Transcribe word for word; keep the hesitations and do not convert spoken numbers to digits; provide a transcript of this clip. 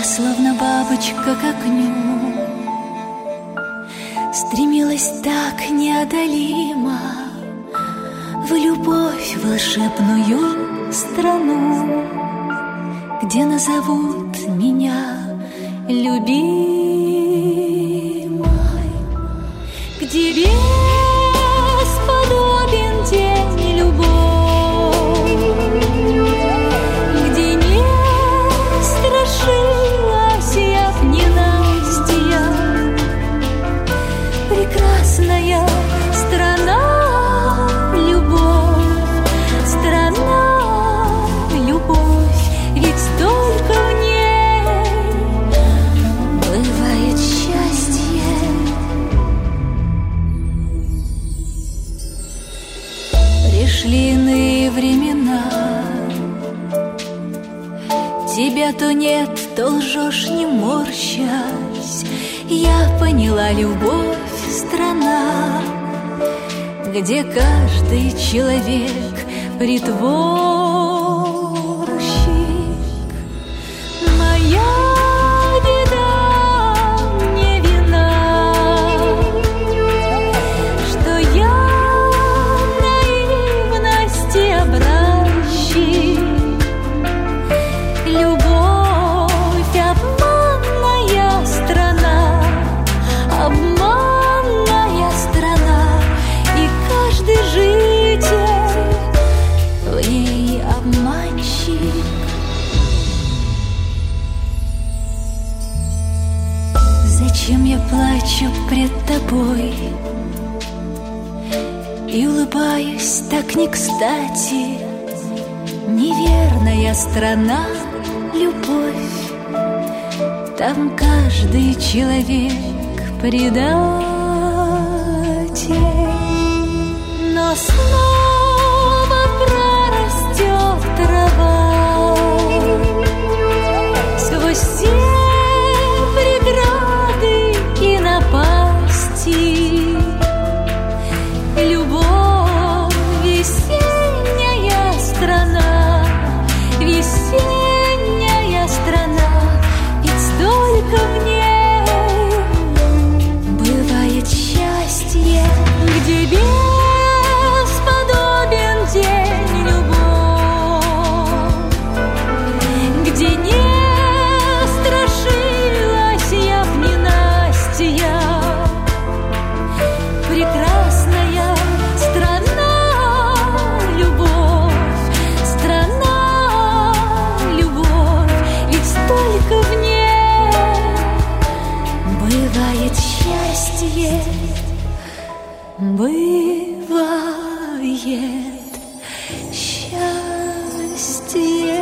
Я словно бабочка к окну стремилась так неодолимо в любовь волшебную страну, где назовут меня любимой, где бесподобен день любовь, где не страшилась я в ненастья. Прекрасная страна, любовь, страна, любовь, ведь только в ней бывает счастье. Пришли иные времена, тебя то нет, то лжешь, не морщась. Я поняла, любовь — страна, где каждый человек притворщик. Моя беда не вина, что я наивности образчик. Любовь — обманная страна, обманная страна, и каждый житель в ней обманщик. Зачем я плачу пред тобой и улыбаюсь так не кстати? Неверная страна, любовь, там каждый человек предатель. Но снова прорастет трава сквозь все преграды и напасти. Любовь — весенняя страна, весенняя страна, ведь столько в ней бывает счастье, где бесподобен день любовь, где не страшилась я в ненастья. Прекрасная страна, любовь, страна, любовь, ведь только в ней бывает счастье, бывает счастье.